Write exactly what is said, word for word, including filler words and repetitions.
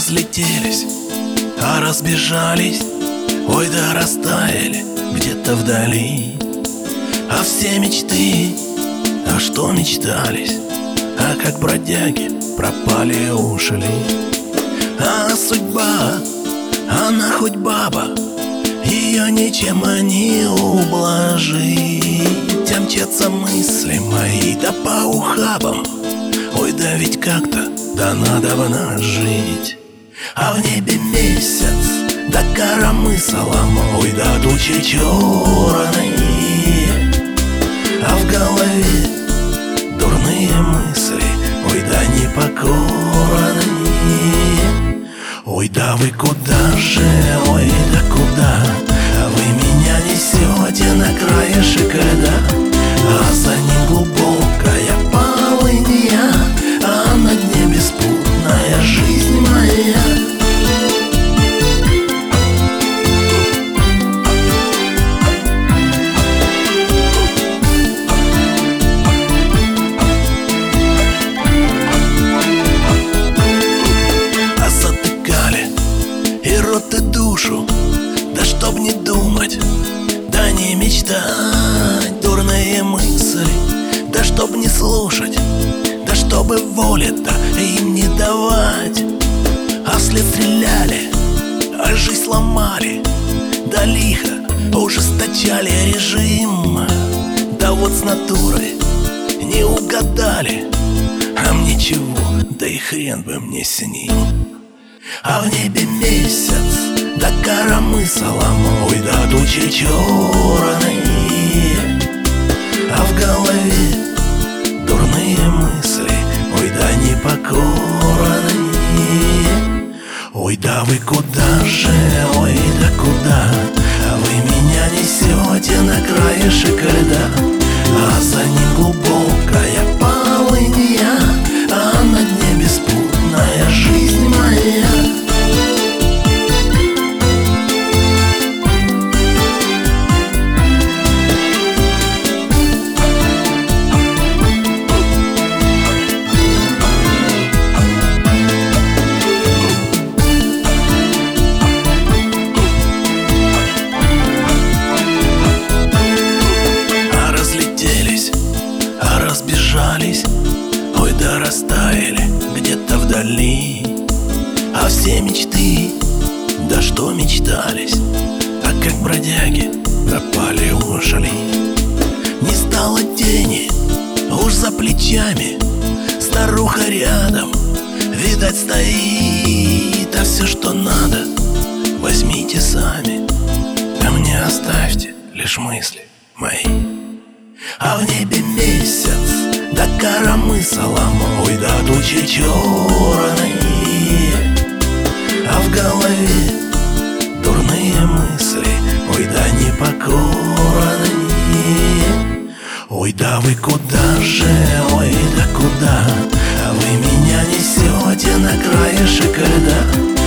разлетелись, а разбежались, ой, да растаяли где-то вдали. А все мечты, а что мечтались, а как бродяги пропали и ушли. А судьба, она хоть баба, ее ничем не ублажить. А мчатся мысли мои да по ухабам, ой, да ведь как-то, да надо бы жить. А в небе месяц, да коромыслом, ой, да тучи черные. А в голове дурные мысли, ой, да непокорные. Ой, да вы куда же, ой, да куда вы меня несете на краешек льда? А за ним глубокая полынья, а на дне беспутная жизнь моя. И рот, и душу, да чтоб не думать, да не мечтать дурные мысли, да чтоб не слушать, да чтобы воли-то им не давать. А вслед стреляли, а жизнь сломали, да лихо ужесточали режим. Да вот с натурой не угадали, а мне чего, да и хрен бы мне с ним. А в небе месяц, да коромыслом, ой, да тучи черные. А в голове дурные мысли, ой, да непокорные. Ой, да вы куда же, ой, да куда вы меня несете на краешек льда? А за ним глубокая полынья, а на дне беспутная жизнь моя. Разбежались, ой, да растаяли где-то вдали. А все мечты, да что мечтались, а как бродяги пропали, ушли. Не стало тени уж за плечами, старуха рядом, видать, стоит. А все, что надо, возьмите сами, а мне оставьте лишь мысли мои. А в небе месяц, да коромыслом, ой, да тучи черные. А в голове дурные мысли, ой, да непокорные. Ой, да вы куда же, ой, да куда вы меня несете на краешек льда?